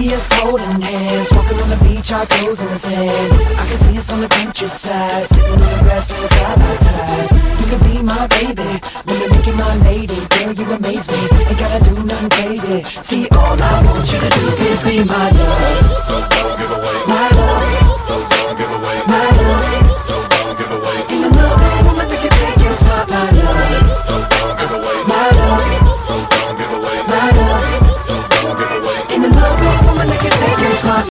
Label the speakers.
Speaker 1: see us holding hands, walking on the beach, our toes in the sand. I can see us on the countryside, sitting on the grassland side by side. You could be my baby, wanna make you my lady. Girl, you amaze me, ain't gotta do nothing crazy. See, all I want you to do is be my love.